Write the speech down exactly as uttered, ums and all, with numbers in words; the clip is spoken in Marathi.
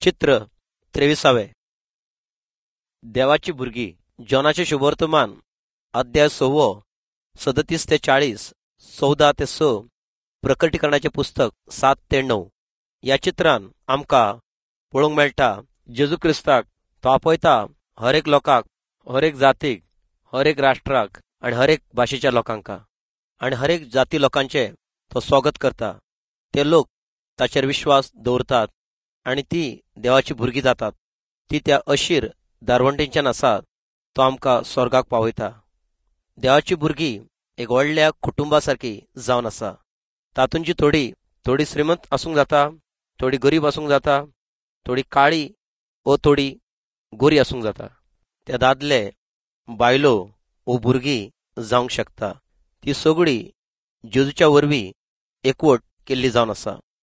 चित्र त्रेविसावे. देवाची भुरगी जॉनाचे शुभवर्तमान अध्याय सव्वो सदतीस ते चाळीस चौदा ते स प्रकटीकरणाचे पुस्तक सात ते णव. या चित्रान आमका पळोवंक मेळटा जेजू क्रिस्ताक तो आपयता हर एक लोकाक, हर एक जातीक, हर एक राष्ट्राक आणि हर एक भाशेच्या लोकांका आणि हर एक जाती लोकांचे तो स्वागत करता. ते लोक ताचेर विश्वास दवरतात आणि ती देवाची भुरगी जातात. ती त्या अशीर दारवंटेच्यान आसात. तो आमकां स्वर्गाक पावयता. देवाची भुरगी एक व्हडल्या कुटुंबा सारखी जावन आसा. तातूंची थोडी थोडी श्रीमंत आसूंक जाता, थोडी गरीब आसूंक जाता, थोडी काळी ओ थोडी गोरी आसूंक जाता. ते दादले बायलो ओ भुरगी जावंक शकता. ती सगळी जेजूच्या वरवीं एकवट केल्ली जावन आसा.